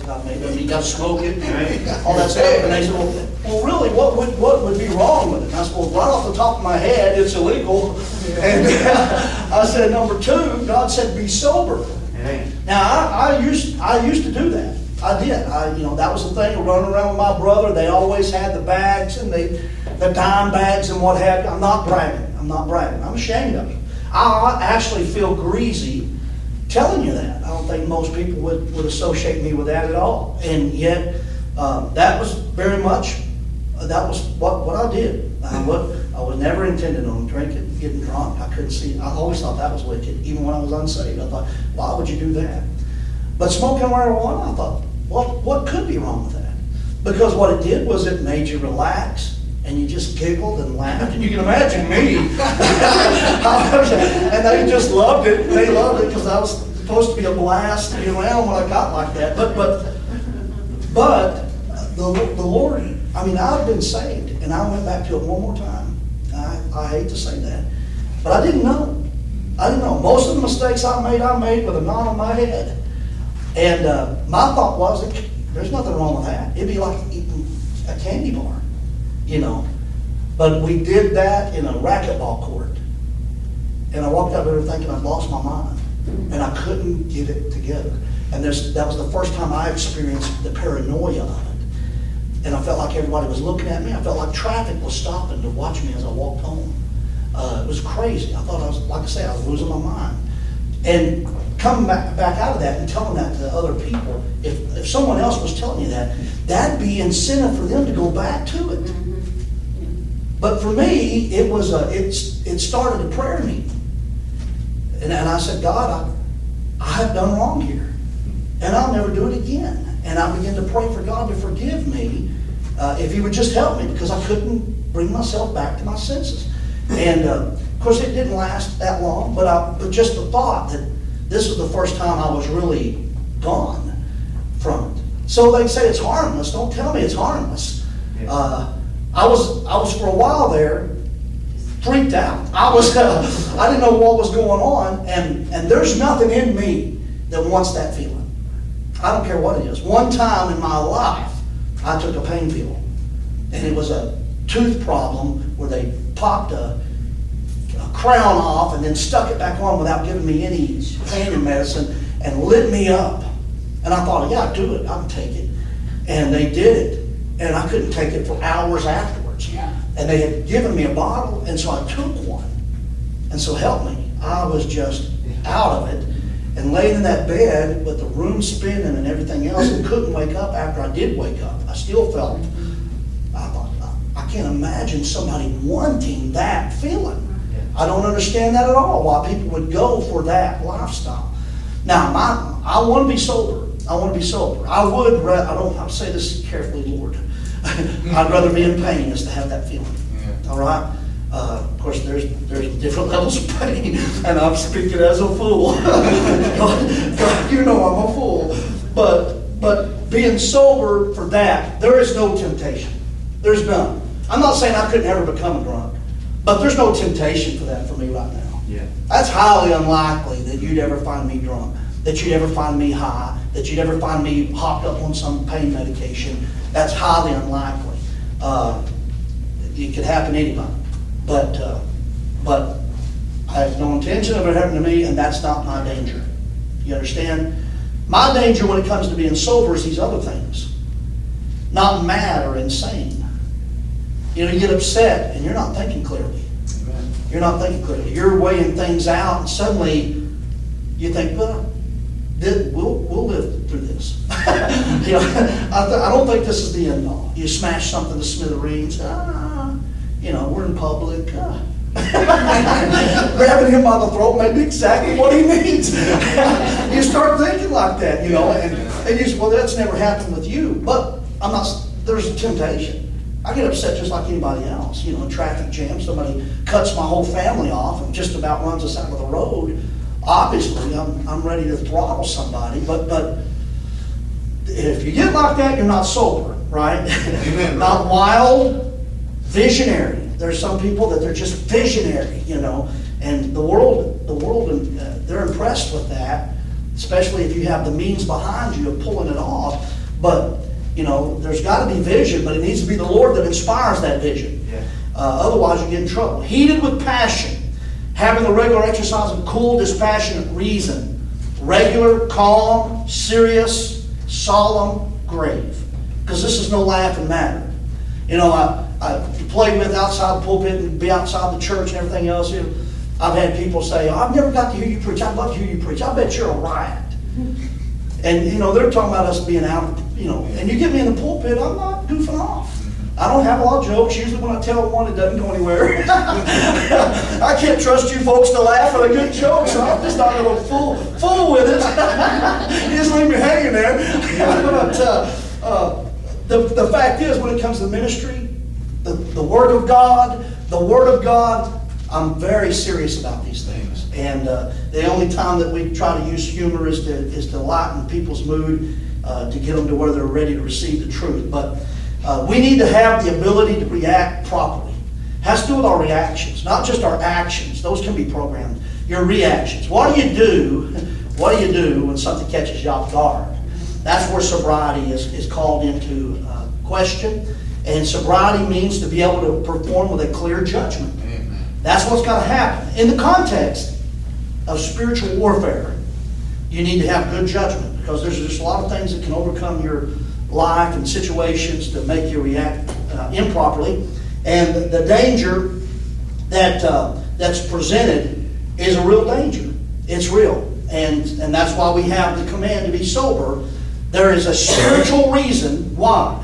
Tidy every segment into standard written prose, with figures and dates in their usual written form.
that I made. I mean, you got to smoke it, all that stuff. And they said, well, really, what would be wrong with it? And I said, well, right off the top of my head, it's illegal. And I said, number two, God said, be sober. Now, I used to do that. I did. That was the thing, running around with my brother. They always had the bags and the dime bags and what have you. I'm not bragging. I'm ashamed of it. I actually feel greasy telling you that. I don't think most people would associate me with that at all. And yet, that was very much, that was what I did. I was never intended on drinking, getting drunk. I couldn't see, I always thought that was wicked. Even when I was unsaved, I thought, why would you do that? But smoking marijuana, I thought, what could be wrong with that? Because what it did was it made you relax, and you just giggled and laughed. And you can imagine me. And they just loved it. They loved it because I was supposed to be a blast to be around when I got like that. But the Lord, I've been saved, and I went back to it one more time. I hate to say that, but I didn't know. Most of the mistakes I made with a knot on my head. And my thought was, there's nothing wrong with that. It'd be like eating a candy bar, But we did that in a racquetball court. And I walked out there thinking I'd lost my mind. And I couldn't get it together. And that was the first time I experienced the paranoia of it. And I felt like everybody was looking at me. I felt like traffic was stopping to watch me as I walked home. It was crazy. I thought I was losing my mind. And coming back out of that and telling that to other people, if someone else was telling you that, that'd be incentive for them to go back to it. But for me, it started a prayer meeting. And I said, God, I have done wrong here. And I'll never do it again. And I began to pray for God to forgive me if He would just help me, because I couldn't bring myself back to my senses. And of course, it didn't last that long, but just the thought that this was the first time I was really gone from it. So they say it's harmless. Don't tell me it's harmless. I was for a while there freaked out. I didn't know what was going on, and there's nothing in me that wants that feeling. I don't care what it is. One time in my life, I took a pain pill, and it was a tooth problem where they popped a crown off and then stuck it back on without giving me any pain medicine and lit me up. And I thought, yeah, do it. I can take it. And they did it. And I couldn't take it for hours afterwards. And they had given me a bottle, and so I took one. And so help me, I was just out of it and laying in that bed with the room spinning and everything else, and couldn't wake up. After I did wake up, I still felt, I thought, I can't imagine somebody wanting that feeling. I don't understand that at all, why people would go for that lifestyle. Now, I want to be sober. I don't say this carefully, Lord. I'd rather be in pain as to have that feeling. All right? Of course, there's different levels of pain, and I'm speaking as a fool. God, I'm a fool. But being sober for that, there is no temptation. There's none. I'm not saying I couldn't ever become a drunk, but there's no temptation for that for me right now. That's highly unlikely that you'd ever find me drunk, that you'd ever find me high, that you'd ever find me hopped up on some pain medication. That's highly unlikely. It could happen to anybody. But I have no intention of it happening to me, and that's not my danger. You understand? My danger when it comes to being sober is these other things. Not mad or insane. You get upset and you're not thinking clearly. You're not thinking clearly. You're weighing things out, and suddenly you think, well, we'll live through this. I don't think this is the end all. You smash something to smithereens. We're in public. Grabbing him by the throat may be exactly what he needs. You start thinking like that, and you say, well, that's never happened with you. But there's a temptation. I get upset just like anybody else. A traffic jam, somebody cuts my whole family off and just about runs us out of the road. Obviously, I'm ready to throttle somebody, but if you get like that, you're not sober, right? Amen. Not wild, visionary. There's some people that they're just visionary, and the world, they're impressed with that, especially if you have the means behind you of pulling it off. But, there's got to be vision, but it needs to be the Lord that inspires that vision. Yeah. Otherwise, you get in trouble. Heated with passion, having the regular exercise of cool, dispassionate reason. Regular, calm, serious, solemn, grave. Because this is no laughing matter. I play with outside the pulpit and be outside the church and everything else. I've had people say, I've never got to hear you preach. I'd love to hear you preach. I bet you're a riot. And, they're talking about us being out, and you get me in the pulpit, I'm not goofing off. I don't have a lot of jokes. Usually when I tell one, it doesn't go anywhere. I can't trust you folks to laugh at a good joke, so I'm just not going to fool with it. You just leave me hanging there. But the fact is, when it comes to ministry, the Word of God, I'm very serious about these things. And the only time that we try to use humor is to lighten people's mood, to get them to where they're ready to receive the truth. But we need to have the ability to react properly. It has to do with our reactions, not just our actions. Those can be programmed. Your reactions. What do you do when something catches you off guard? That's where sobriety is called into question. And sobriety means to be able to perform with a clear judgment. Amen. That's what's got to happen. In the context of spiritual warfare, you need to have good judgment, because there's just a lot of things that can overcome your life and situations to make you react improperly. And the danger that's presented is a real danger. It's real. And that's why we have the command to be sober. There is a spiritual reason why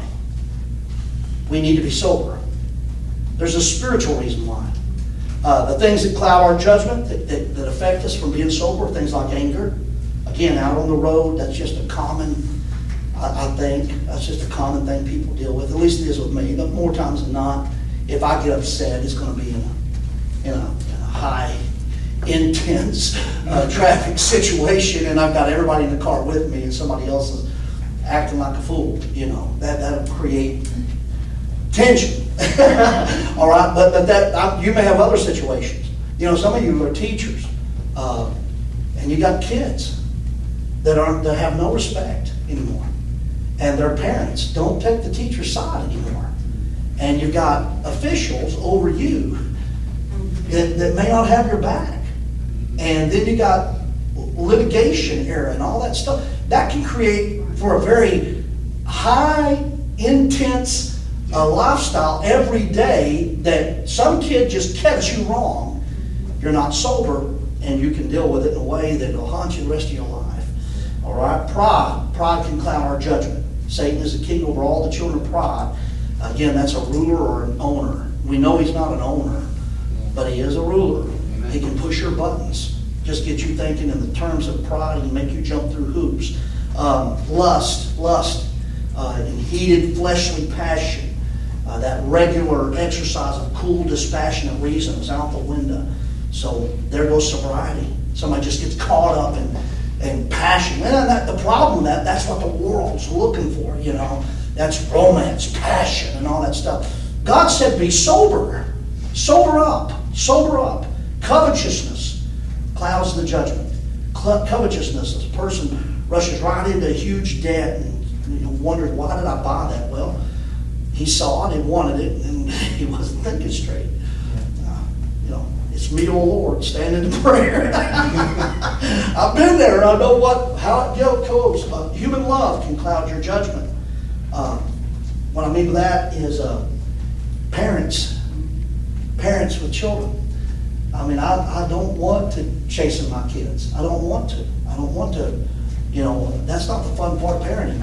we need to be sober. There's a spiritual reason why. The things that cloud our judgment, that affect us from being sober, things like anger. Again, out on the road, that's just a common, I think, that's just a common thing people deal with. At least it is with me. But more times than not, if I get upset, it's going to be in a high, intense traffic situation, and I've got everybody in the car with me, and somebody else is acting like a fool. That'll create tension. All right, but you may have other situations. Some of you are teachers, and you got kids that have no respect anymore, and their parents don't take the teacher's side anymore, and you've got officials over you that may not have your back, and then you got litigation era and all that stuff. That can create for a very high, intense lifestyle every day, that some kid just catch you wrong, you're not sober, and you can deal with it in a way that will haunt you the rest of your life. All right? Pride can cloud our judgment. Satan is the king over all the children of pride. Again, that's a ruler or an owner. We know he's not an owner, but he is a ruler. Amen. He can push your buttons, just get you thinking in the terms of pride and make you jump through hoops. Lust, and heated fleshly passion. That regular exercise of cool, dispassionate reason is out the window. So there goes sobriety. Somebody just gets caught up in passion. And the problem with that's what the world's looking for, That's romance, passion, and all that stuff. God said, be sober. Sober up. Sober up. Covetousness clouds the judgment. Covetousness is a person rushes right into a huge debt and wonders, why did I buy that? Well, he saw it, he wanted it, and he wasn't thinking straight. It's me, oh Lord, standing in prayer. I've been there, and I know how it goes. Human love can cloud your judgment. What I mean by that is parents with children. I don't want to chase my kids. I don't want to. That's not the fun part of parenting.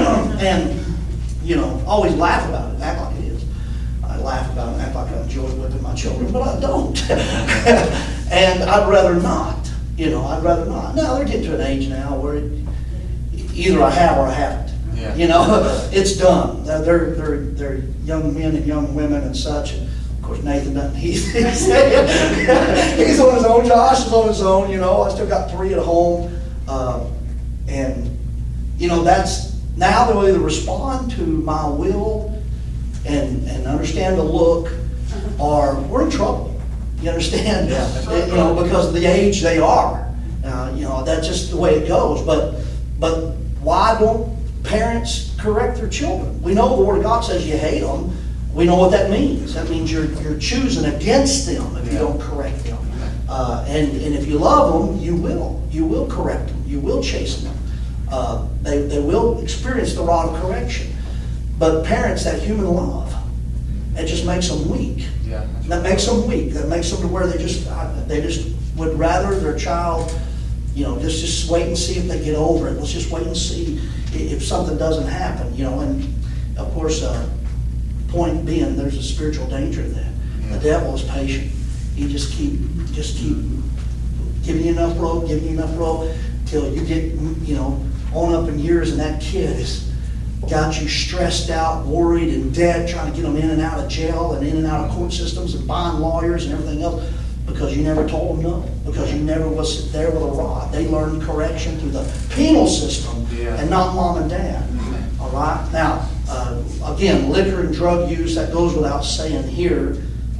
And, always laugh about it, act like it is. I laugh about it and act like I enjoy whipping my children, but I don't. And I'd rather not. I'd rather not. Now, they're getting to an age now where either I have or I haven't. Yeah. It's done. They're young men and young women and such. And of course, Nathan doesn't. He's on his own. Josh is on his own. I still got 3 at home. And that's now they'll either respond to my will and understand the look, or we're in trouble. You understand? Yeah. Because of the age they are. That's just the way it goes. But why don't parents correct their children. We know the Word of God says you hate them. We know what that means. That means you're choosing against them if you don't correct them. And if you love them, you will correct them. You will chasten them. They will experience the rod of correction. But parents, that human love, it just makes them weak. Yeah, that makes them weak. That makes them to where they just would rather their child, just wait and see if they get over it. Let's just wait and see if something doesn't happen, And of course, point being, there's a spiritual danger to that. Yeah. The devil is patient. He just keep giving you enough rope, till you get, on up in years, and that kid has got you stressed out, worried, and dead, trying to get them in and out of jail and in and out of court systems and buying lawyers and everything else, because you never told them no, because you never was there with a rod. They learned correction through the penal system and not mom and dad. All right? Now, again, liquor and drug use, that goes without saying here.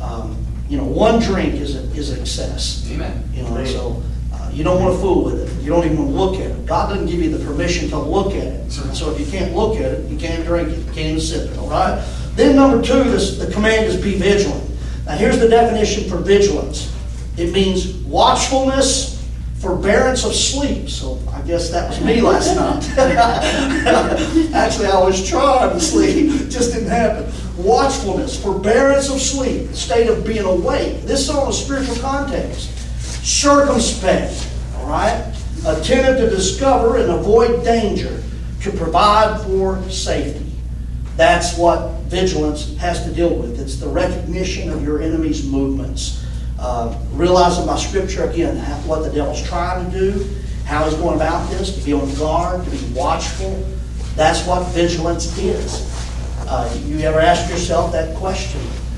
One drink is excess. Amen. So you don't want to fool with it. You don't even want to look at it. God doesn't give you the permission to look at it. So if you can't look at it, you can't drink it. You can't even sip it. All right? Then number 2, the command is be vigilant. Now here's the definition for vigilance. It means watchfulness, forbearance of sleep. So I guess that was me last night. Actually, I was trying to sleep. It just didn't happen. Watchfulness, forbearance of sleep, the state of being awake. This is all a spiritual context. Circumspect, all right? Attentive to discover and avoid danger, to provide for safety. That's what vigilance has to deal with. It's the recognition of your enemy's movements. Realizing by Scripture, again, what the devil's trying to do, how he's going about this, to be on guard, to be watchful. That's what vigilance is. You ever ask yourself that question?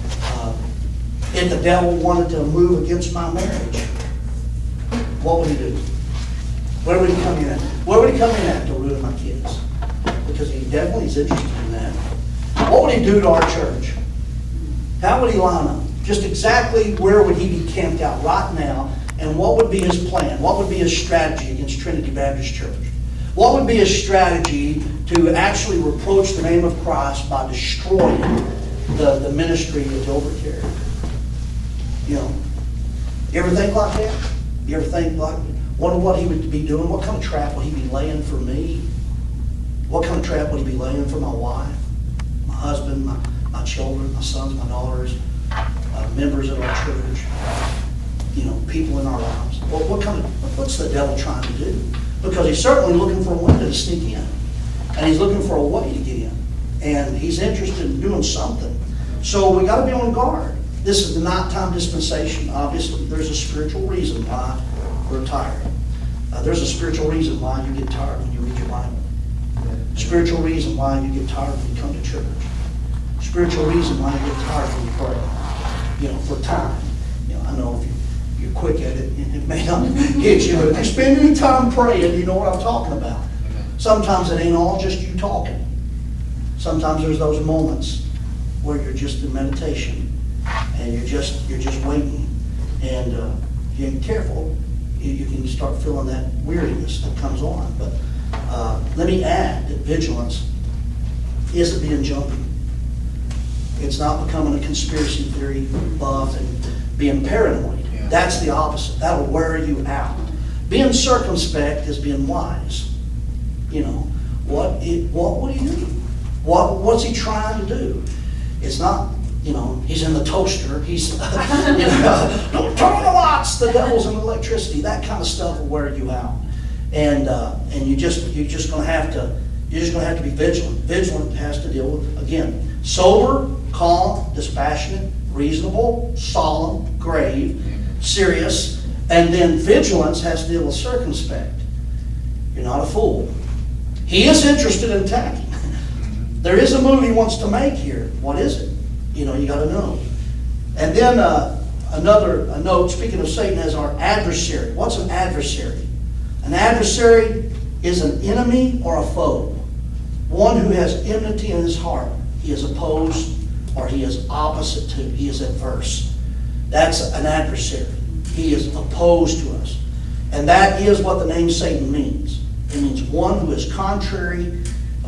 If the devil wanted to move against my marriage, what would he do? Where would he come in at? Where would he come in at to ruin my kids? Because he definitely is interested in that. What would he do to our church? How would he line up? Just exactly where would he be camped out right now? And what would be his plan? What would be his strategy against Trinity Baptist Church? What would be his strategy to actually reproach the name of Christ by destroying the ministry of the overcarrier? You ever think like that? You ever think like, wonder what he would be doing? What kind of trap would he be laying for me? What kind of trap would he be laying for my wife, my husband, my children, my sons, my daughters, members of our church, people in our lives? What's the devil trying to do? Because he's certainly looking for a window to sneak in. And he's looking for a way to get in. And he's interested in doing something. So we got to be on guard. This is the nighttime dispensation. Obviously, there's a spiritual reason why we're tired. There's a spiritual reason why you get tired when you read your Bible. Spiritual reason why you get tired when you come to church. Spiritual reason why you get tired when you pray. For time. I know if you're quick at it, it may not hit you, but if you spend any time praying, you know what I'm talking about. Sometimes it ain't all just you talking. Sometimes there's those moments where you're just in meditation and you're just waiting, and if you ain't careful, you can start feeling that weariness that comes on. But let me add that vigilance isn't being jumpy. It's not becoming a conspiracy theory buff and being paranoid. Yeah. That's the opposite. That'll wear you out. Being circumspect is being wise. What would he do? What's he trying to do? It's not, he's in the toaster. He's, don't turn on the lights. The devil's in electricity. That kind of stuff will wear you out. And you're just going to have to be vigilant. Vigilant has to deal with, again, sober, calm, dispassionate, reasonable, solemn, grave, serious, and then vigilance has to deal with circumspect. You're not a fool. He is interested in attacking. There is a move he wants to make here. What is it? You got to know. And then a note, speaking of Satan as our adversary. What's an adversary? An adversary is an enemy or a foe. One who has enmity in his heart. He is opposed, or he is opposite to. He is adverse. That's an adversary. He is opposed to us. And that is what the name Satan means. It means one who is contrary of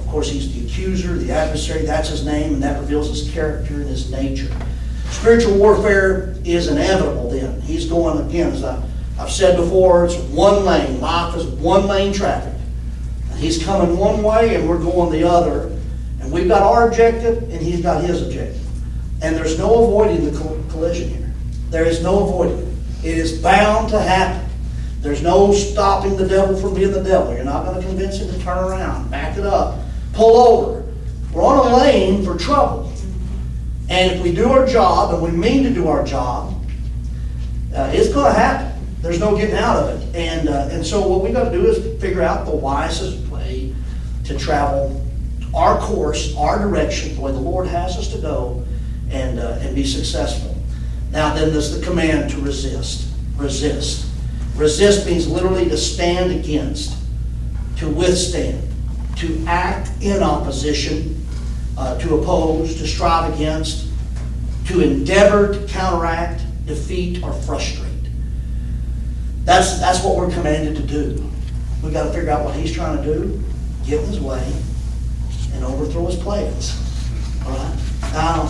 Of course, he's the accuser, the adversary, that's his name, and that reveals his character and his nature. Spiritual warfare is inevitable then. He's going, again, as I've said before, it's one lane. Life is one lane traffic. And he's coming one way and we're going the other. And we've got our objective and he's got his objective. And there's no avoiding the collision here. There is no avoiding it. It is bound to happen. There's no stopping the devil from being the devil. You're not going to convince him to turn around, back it up, pull over. We're on a lane for trouble. And if we do our job, and we mean to do our job, it's going to happen. There's no getting out of it. And so what we've got to do is figure out the wisest way to travel our course, our direction, the way the Lord has us to go, and be successful. Now then, there's the command to resist. Resist. Resist means literally to stand against, to withstand, to act in opposition, to oppose, to strive against, to endeavor to counteract, defeat, or frustrate. That's what we're commanded to do. We've got to figure out what he's trying to do, get in his way, and overthrow his plans. All right? Now,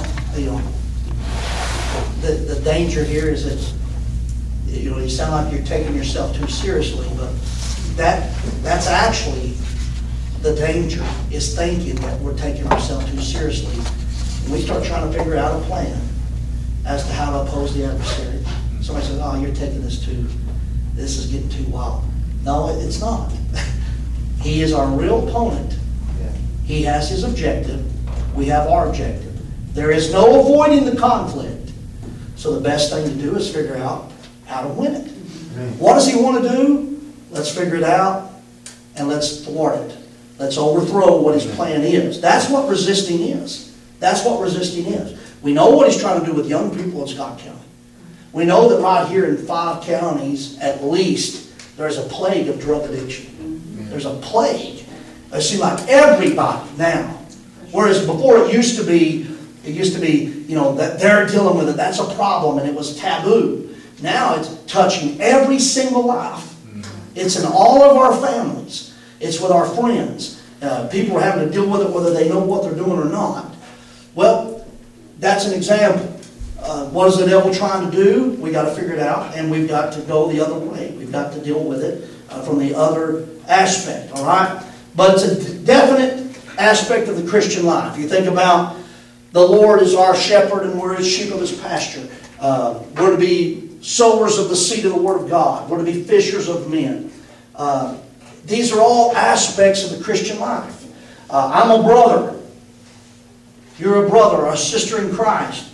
the danger here is that, you sound like you're taking yourself too seriously, but that's actually the danger, is thinking that we're taking ourselves too seriously. And we start trying to figure out a plan as to how to oppose the adversary. Somebody says, oh, you're taking this is getting too wild. No, it's not. He is our real opponent. He has his objective. We have our objective. There is no avoiding the conflict. So the best thing to do is figure out how to win it. What does he want to do? Let's figure it out and let's thwart it. Let's overthrow what his plan is. That's what resisting is. That's what resisting is. We know what he's trying to do with young people in Scott County. We know that right here in 5 counties, at least, there's a plague of drug addiction. There's a plague. It seems like everybody now. Whereas before it used to be, that they're dealing with it. That's a problem and it was taboo. Now it's touching every single life. It's in all of our families. It's with our friends. People are having to deal with it whether they know what they're doing or not. Well, that's an example. What is the devil trying to do? We got to figure it out, and we've got to go the other way. We've got to deal with it from the other aspect, all right? But it's a definite aspect of the Christian life. You think about the Lord is our shepherd and we're his sheep of his pasture. We're to be sowers of the seed of the Word of God. We're to be fishers of men. These are all aspects of the Christian life. I'm a brother. You're a brother or a sister in Christ.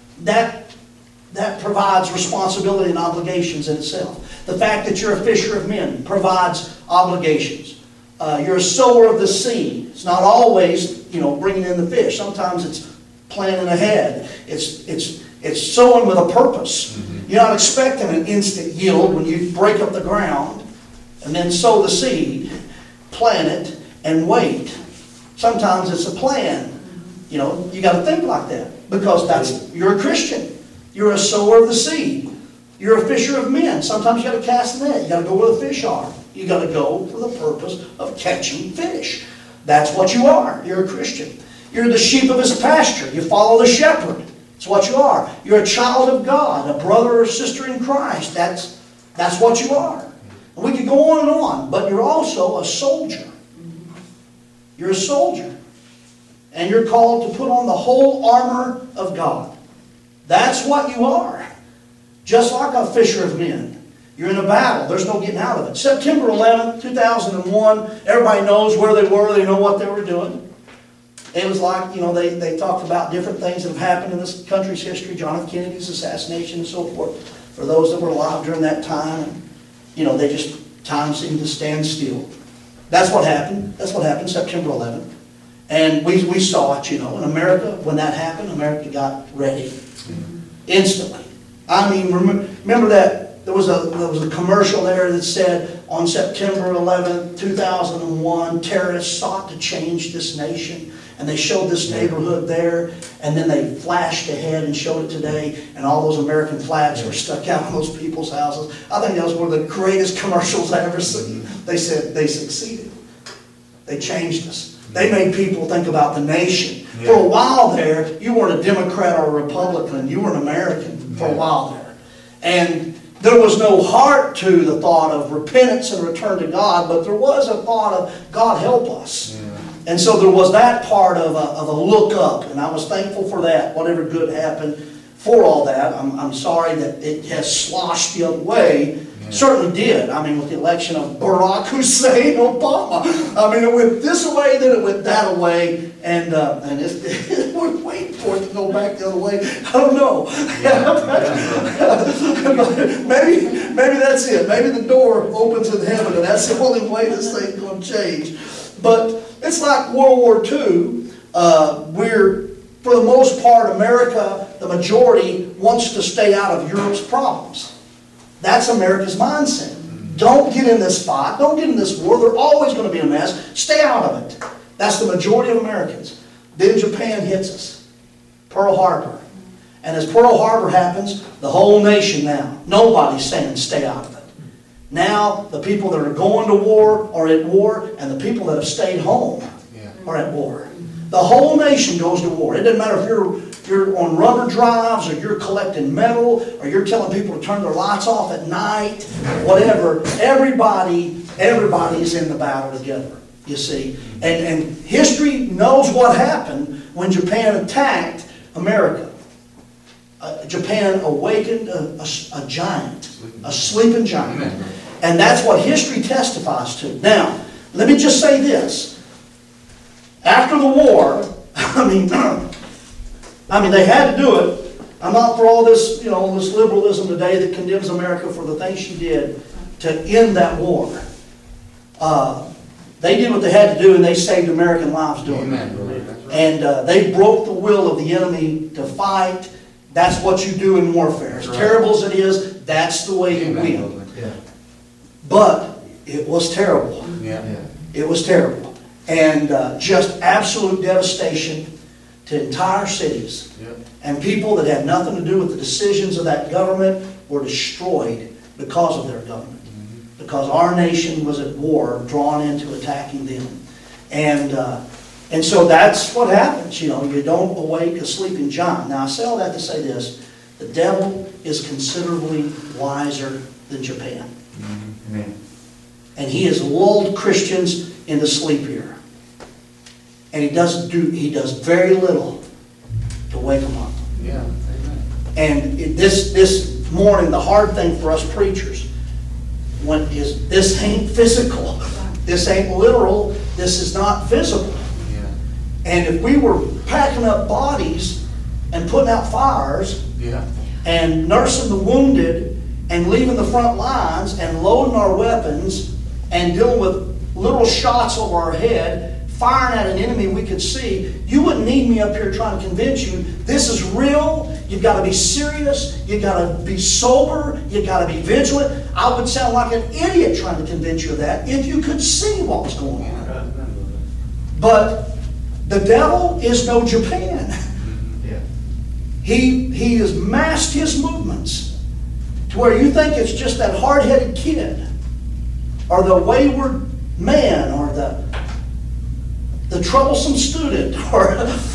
That provides responsibility and obligations in itself. The fact that you're a fisher of men provides obligations. You're a sower of the seed. It's not always, bringing in the fish. Sometimes it's planning ahead. It's sowing with a purpose. Mm-hmm. You're not expecting an instant yield when you break up the ground and then sow the seed, plant it, and wait. Sometimes it's a plan. You got to think like that because you're a Christian. You're a sower of the seed. You're a fisher of men. Sometimes you got to cast the net. You got to go where the fish are. You got to go for the purpose of catching fish. That's what you are. You're a Christian. You're the sheep of his pasture. You follow the shepherd. That's what you are. You're a child of God, a brother or sister in Christ. That's what you are. And we could go on and on, but you're also a soldier. You're a soldier. And you're called to put on the whole armor of God. That's what you are. Just like a fisher of men. You're in a battle. There's no getting out of it. September 11th, 2001, everybody knows where they were. They know what they were doing. It was like, they talked about different things that have happened in this country's history. John F. Kennedy's assassination and so forth. For those that were alive during that time, time seemed to stand still. That's what happened. That's what happened September 11th. And we saw it, in America. When that happened, America got ready. Instantly. Remember that there was a commercial there that said on September 11th, 2001, terrorists sought to change this nation. And they showed this neighborhood there, and then they flashed ahead and showed it today, and all those American flags were stuck out on those people's houses. I think that was one of the greatest commercials I ever seen. They said they succeeded. They changed us. They made people think about the nation. For a while there, you weren't a Democrat or a Republican. You were an American for a while there. And there was no heart to the thought of repentance and return to God, but there was a thought of, God help us. Yeah. And so there was that part of a look up, and I was thankful for that, whatever good happened for all that. I'm sorry that it has sloshed the other way. Yeah. Certainly did. I mean, with the election of Barack Hussein Obama. I mean, it went this way, then it went that way, and we're waiting for it to go back the other way. I don't know. maybe that's it. Maybe the door opens in heaven, and that's the only way this thing's going to change. But it's like World War II. We're, for the most part, America, the majority, wants to stay out of Europe's problems. That's America's mindset. Don't get in this fight. Don't get in this war. They're always going to be a mess. Stay out of it. That's the majority of Americans. Then Japan hits us. Pearl Harbor. And as Pearl Harbor happens, the whole nation now, nobody's saying stay out of it. Now, the people that are going to war are at war, and the people that have stayed home are at war. The whole nation goes to war. It doesn't matter if you're on rubber drives, or you're collecting metal, or you're telling people to turn their lights off at night, whatever. Everybody's in the battle together, you see. And history knows what happened when Japan attacked America. Japan awakened a giant, a sleeping giant. Amen. And that's what history testifies to. Now, let me just say this. After the war, I mean, they had to do it. I'm not for all this, this liberalism today that condemns America for the things she did to end that war. They did what they had to do, and they saved American lives doing it. And they broke the will of the enemy to fight. That's what you do in warfare. As terrible as it is, that's the way you win. Yeah. But it was terrible. Yeah. It was terrible. And just absolute devastation to entire cities. Yeah. And people that had nothing to do with the decisions of that government were destroyed because of their government. Mm-hmm. Because our nation was at war, drawn into attacking them. And so that's what happens. You don't awake a sleeping giant. Now, I say all that to say this. The devil is considerably wiser than Japan. Mm-hmm. Amen. And he has lulled Christians into sleep here. And he does very little to wake them up. Yeah. Amen. And this morning, the hard thing for us preachers is this ain't physical. This ain't literal. This is not visible. And if we were packing up bodies and putting out fires and nursing the wounded and leaving the front lines and loading our weapons and dealing with literal shots over our head, firing at an enemy we could see, you wouldn't need me up here trying to convince you this is real. You've got to be serious. You've got to be sober. You've got to be vigilant. I would sound like an idiot trying to convince you of that if you could see what was going on. But the devil is no Japan. Yeah. He has masked his movements to where you think it's just that hard-headed kid or the wayward man or the troublesome student or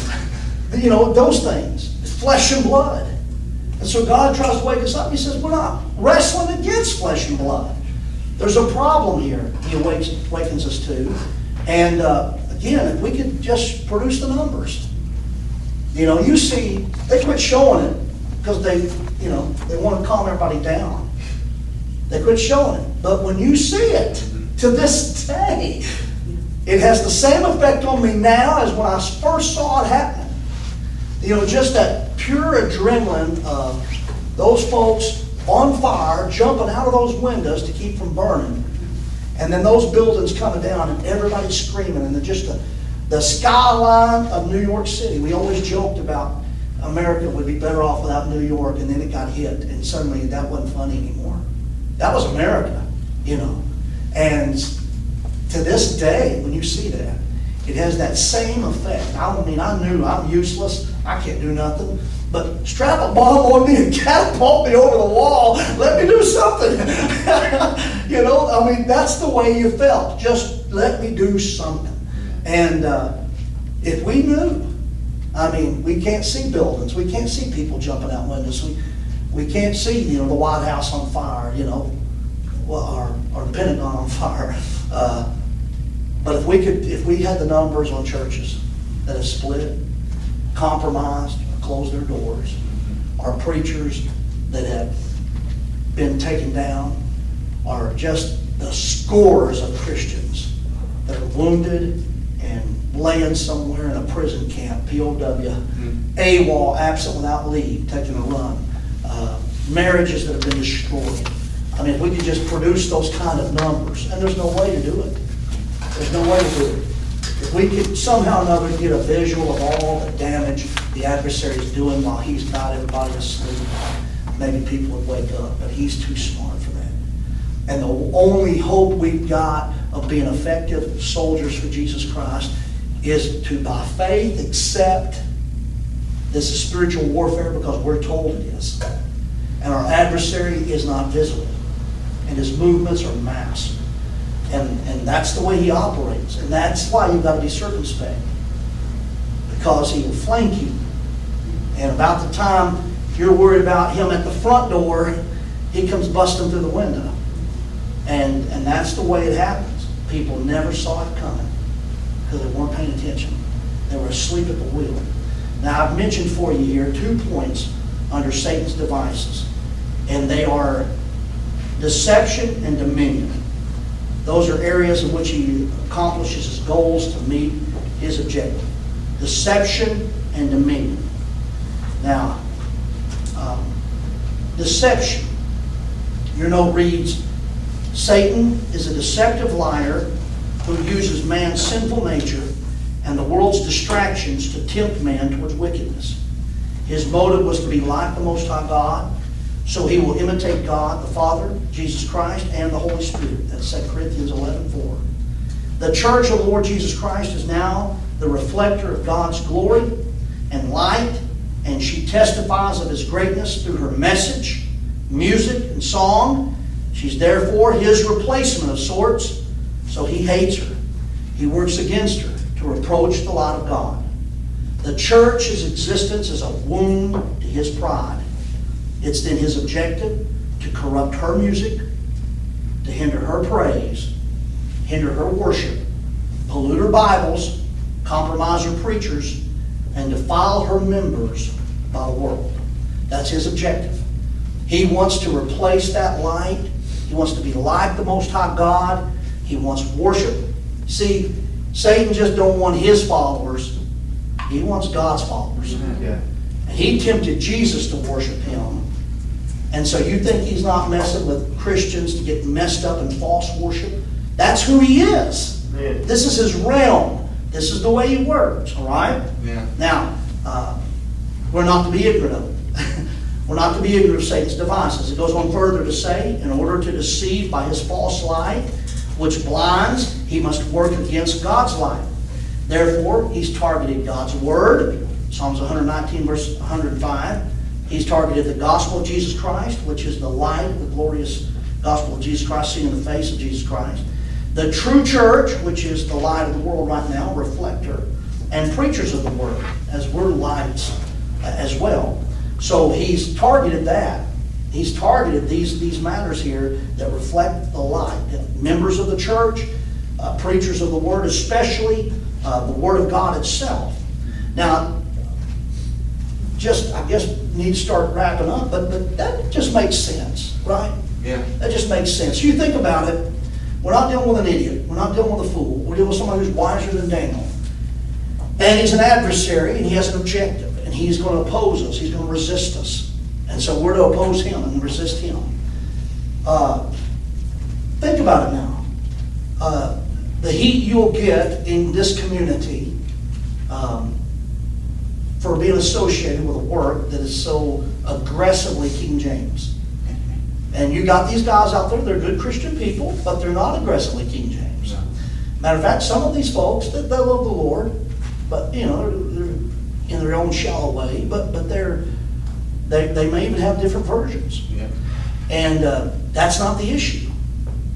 those things. It's flesh and blood. And so God tries to wake us up. He says, we're not wrestling against flesh and blood. There's a problem here he awakens us to. And again, if we could just produce the numbers. You see, they quit showing it because they want to calm everybody down. They quit showing it. But when you see it, to this day, it has the same effect on me now as when I first saw it happen. Just that pure adrenaline of those folks on fire, jumping out of those windows to keep from burning. And then those buildings coming down and everybody screaming. And just the skyline of New York City. We always joked about America would be better off without New York. And then it got hit. And suddenly that wasn't funny anymore. That was America, And to this day, when you see that, it has that same effect. I knew I'm useless. I can't do nothing. But strap a bomb on me and catapult me over the wall. Let me do something. That's the way you felt. Just let me do something. And if we knew, I mean, we can't see buildings, we can't see people jumping out windows, we can't see, the White House on fire, or the Pentagon on fire. But if we had the numbers on churches that have split, compromised, closed their doors, or preachers that have been taken down, or just the scores of Christians that are wounded and laying somewhere in a prison camp, POW, AWOL, absent without leave, taking a run, marriages that have been destroyed. I mean, if we could just produce those kind of numbers, and there's no way to do it. There's no way to do it. If we could somehow or another get a visual of all the damage the adversary is doing while he's got everybody asleep, maybe people would wake up, but he's too smart for that. And the only hope we've got of being effective soldiers for Jesus Christ is to, by faith, accept this is spiritual warfare because we're told it is. And our adversary is not visible. And his movements are masked. And that's the way he operates. And that's why you've got to be circumspect. Because he will flank you. And about the time you're worried about him at the front door, he comes busting through the window. And that's the way it happens. People never saw it coming because they weren't paying attention. They were asleep at the wheel. Now, I've mentioned for you here 2 points under Satan's devices. And they are deception and dominion. Those are areas in which he accomplishes his goals to meet his objective. Deception and dominion. Now, deception. Your note reads, Satan is a deceptive liar who uses man's sinful nature and the world's distractions to tempt man towards wickedness. His motive was to be like the Most High God, so he will imitate God, the Father, Jesus Christ, and the Holy Spirit. That's 2 Corinthians 11:4. The church of the Lord Jesus Christ is now the reflector of God's glory and light, and she testifies of his greatness through her message, music, and song. She's therefore his replacement of sorts, so he hates her. He works against her to reproach the light of God. The church's existence is a wound to his pride. It's then his objective to corrupt her music, to hinder her praise, hinder her worship, pollute her Bibles, compromise her preachers, and defile her members by the world. That's his objective. He wants to replace that light. He wants to be like the Most High God. He wants worship. See, Satan just don't want his followers. He wants God's followers. Yeah. And he tempted Jesus to worship him. And so you think he's not messing with Christians to get messed up in false worship? That's who he is. Yeah. This is his realm. This is the way he works, all right? Yeah. Now, we're not to be ignorant of it. We're not to be ignorant of Satan's devices. It goes on further to say, in order to deceive by his false light, which blinds, he must work against God's light. Therefore, he's targeted God's Word, Psalms 119, verse 105. He's targeted the gospel of Jesus Christ, which is the light, the glorious gospel of Jesus Christ, seen in the face of Jesus Christ. The true church, which is the light of the world right now, reflector, and preachers of the Word, as we're lights as well. So he's targeted that. He's targeted these matters here that reflect the light. Members of the church, preachers of the Word, especially the Word of God itself. Now, I guess need to start wrapping up, but that just makes sense, right? Yeah. That just makes sense. You think about it, we're not dealing with an idiot. We're not dealing with a fool. We're dealing with somebody who's wiser than Daniel. And he's an adversary, and he has an objective, and he's going to oppose us. He's going to resist us. And so we're to oppose him and resist him. Think about it now. The heat you'll get in this community for being associated with a work that is so aggressively King James. And you got these guys out there, they're good Christian people, but they're not aggressively King James. No. Matter of fact, some of these folks, they love the Lord, but they're in their own shallow way, but they may even have different versions. Yeah. And that's not the issue.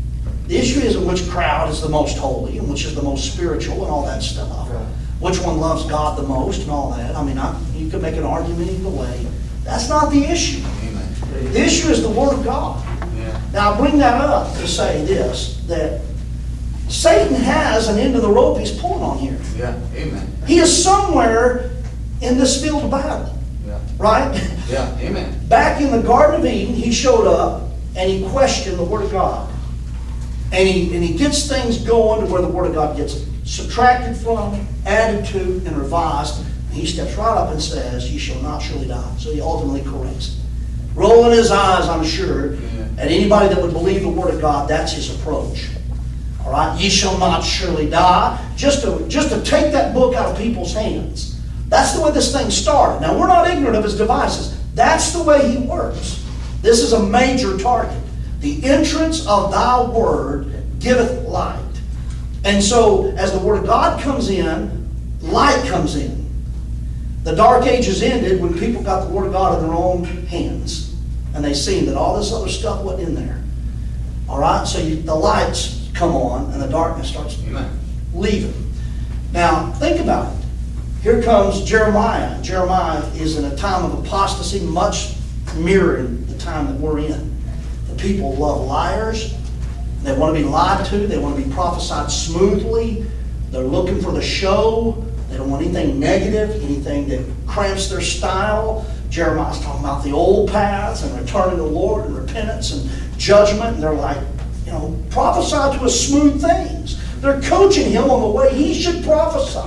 The issue isn't which crowd is the most holy and which is the most spiritual and all that stuff. Right. Which one loves God the most and all that. I mean, you could make an argument either way. That's not the issue. Amen. The issue is the Word of God. Yeah. Now, I bring that up to say this, that Satan has an end of the rope he's pulling on here. Yeah. Amen. He is somewhere in this field of battle, Yeah. right? Yeah. Amen. Back in the Garden of Eden, he showed up and he questioned the Word of God. And he gets things going to where the Word of God gets subtracted from, added to, and revised. And he steps right up and says, "Ye shall not surely die." So he ultimately corrects it. Rolling his eyes, I'm sure, at anybody that would believe the Word of God, that's his approach. All right? Ye shall not surely die. Just to take that book out of people's hands. That's the way this thing started. Now, we're not ignorant of his devices. That's the way he works. This is a major target. The entrance of thy word giveth light. And so, as the Word of God comes in, light comes in. The Dark Ages ended when people got the Word of God in their own hands. And they seen that all this other stuff wasn't in there. All right? So the lights come on and the darkness starts leaving. Now, think about it. Here comes Jeremiah. Jeremiah is in a time of apostasy, much mirroring the time that we're in. The people love liars. They want to be lied to. They want to be prophesied smoothly. They're looking for the show. They don't want anything negative, anything that cramps their style. Jeremiah's talking about the old paths and returning to the Lord and repentance and judgment. And they're like, prophesy to us smooth things. They're coaching him on the way he should prophesy.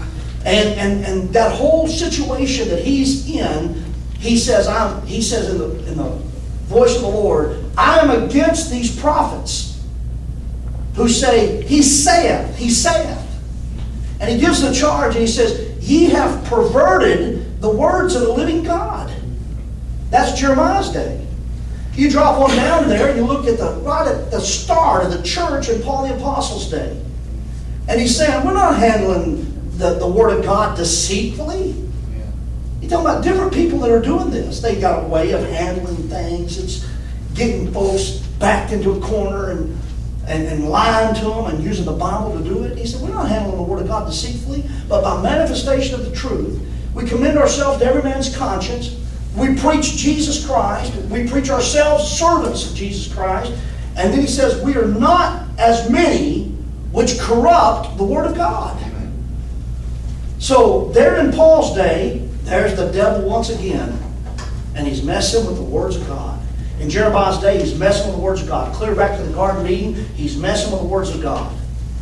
And that whole situation that he's in, he says in the voice of the Lord, I am against these prophets who say, He saith. And he gives the charge and he says, ye have perverted the words of the living God. That's Jeremiah's day. You drop one down there and you look at right at the start of the church in Paul the Apostle's day. And he's saying, we're not handling the Word of God deceitfully. Yeah. You're talking about different people that are doing this. They got a way of handling things. It's getting folks backed into a corner and lying to them and using the Bible to do it. He said, we're not handling the Word of God deceitfully, but by manifestation of the truth. We commend ourselves to every man's conscience. We preach Jesus Christ. We preach ourselves servants of Jesus Christ. And then he says, we are not as many which corrupt the Word of God. Amen. So there in Paul's day, there's the devil once again. And he's messing with the words of God. In Jeremiah's day, he's messing with the words of God. Clear back to the Garden of Eden, he's messing with the words of God.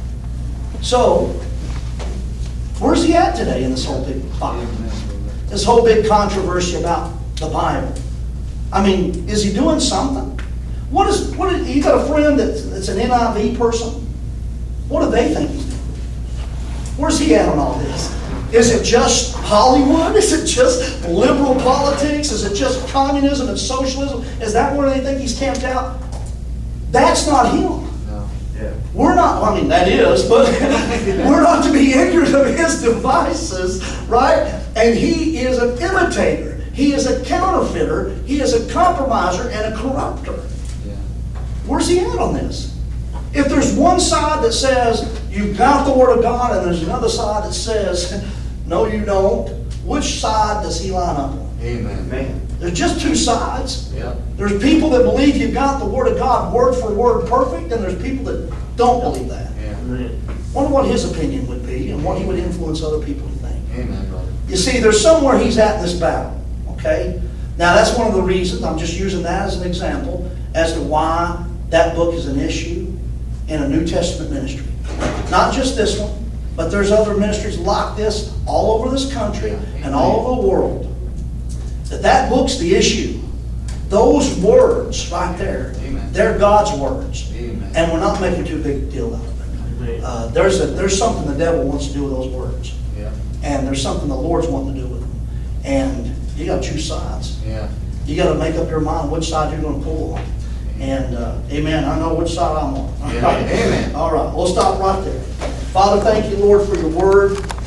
So, where's he at today in this whole big Bible? This whole big controversy about the Bible. I mean, is he doing something? You got a friend that's an NIV person? What do they think he's doing? Where's he at on all this? Is it just Hollywood? Is it just liberal politics? Is it just communism and socialism? Is that where they think he's camped out? That's not him. No. Yeah. We're not, I mean, that is, but we're not to be ignorant of his devices, right? And he is an imitator. He is a counterfeiter. He is a compromiser and a corrupter. Yeah. Where's he at on this? If there's one side that says, you've got the Word of God, and there's another side that says, no, you don't, which side does he line up on? Amen. Man. There's just two sides. Yeah. There's people that believe you've got the Word of God word for word perfect, and there's people that don't believe that. Yeah. Wonder what his opinion would be and what he would influence other people to think. Amen, brother. You see, there's somewhere he's at in this battle, okay? Now, that's one of the reasons, I'm just using that as an example, as to why that book is an issue in a New Testament ministry. Not just this one, but there's other ministries like this all over this country and all over the world. That book's the issue. Those words right there, Amen. They're God's words. Amen. And we're not making too big a deal out of it. There's something the devil wants to do with those words. Yeah. And there's something the Lord's wanting to do with them. And you got two sides. Yeah. You got to make up your mind which side you're going to pull on. And amen, I know which side I'm on. Yeah. Amen. All right, we'll stop right there. Father, thank you, Lord, for your word.